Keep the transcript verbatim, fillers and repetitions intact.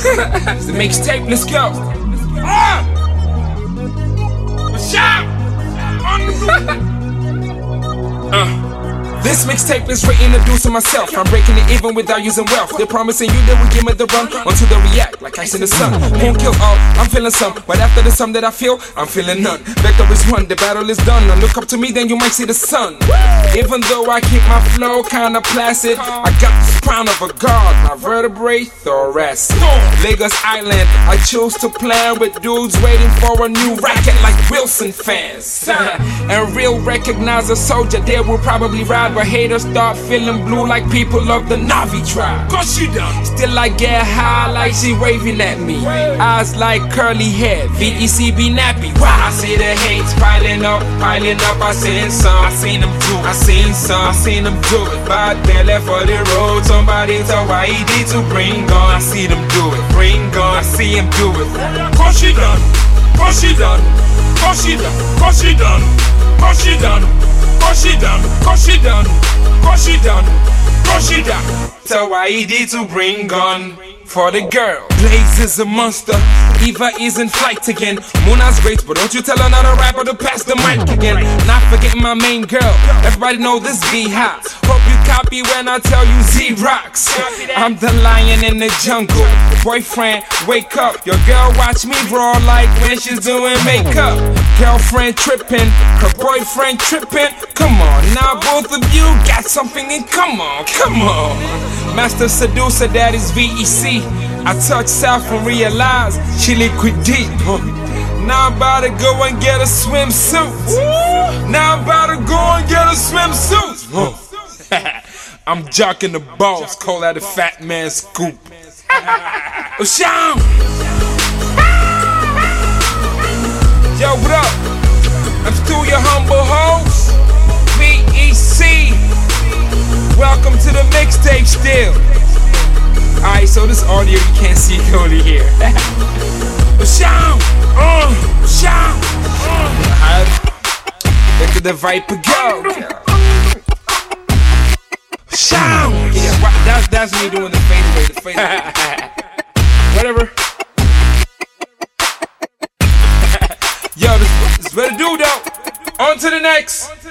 It's the mixtape, let's go. Ah! Shout! uh. This mixtape is written to do to myself. I'm breaking it even without using wealth. They're promising you they will give me the run until they react like ice in the sun. Won't kill all, I'm feeling some. But after the sum that I feel, I'm feeling none. Vector is won, the battle is done. Now look up to me, then you might see the sun. Even though I keep my flow kinda placid, I got the crown of a god, my vertebrae thoracic. Lagos Island, I choose to plan with dudes waiting for a new racket like Wilson fans. And real recognize a soldier, they will probably ride. But haters start feeling blue like people of the Navi tribe. Cause she done. Still I get high like she waving at me. Eyes like curly hair, V E C be nappy. Wow. I see the hates piling up, piling up. I seen some, I seen them do it. I seen some, I seen them do it. But they left for the road. Somebody tell Y E D to bring on. I see them do it, bring on. I see him do it. Cause she done, cause she done, cause she done, cause she done, cause she done. Cause she done, cause she done, cause she done, cause she done. Tell Y E D to bring gun for the girl. Blaze is a monster, Eva is in flight again. Muna's great, but don't you tell another rapper to pass the mic again. Not forgetting my main girl, everybody know this be hot. Hope you copy when I tell you Z-Rocks. I'm the lion in the jungle. Boyfriend, wake up. Your girl watch me raw like when she's doing makeup. Girlfriend tripping, her boyfriend tripping. Come on, now both of you got something in. Come on, come on. Master seducer, that is V E C. I touch south and realize she liquid deep. Now I'm about to go and get a swimsuit. Now I'm about to go and get a swimsuit. I'm jocking the balls, call that a fat man scoop. Oh, Sean! Yo, what up? I'm still your humble host, V E C. Welcome to the mixtape still. Alright, so this audio you can't see, you can only hear. Sean! Uh, Sean! Uh. Look at the Viper go. Sean! Yeah, that's, that's me doing the fadeaway, the fadeaway. Whatever. Yo, this, this is what to do though. On to the next.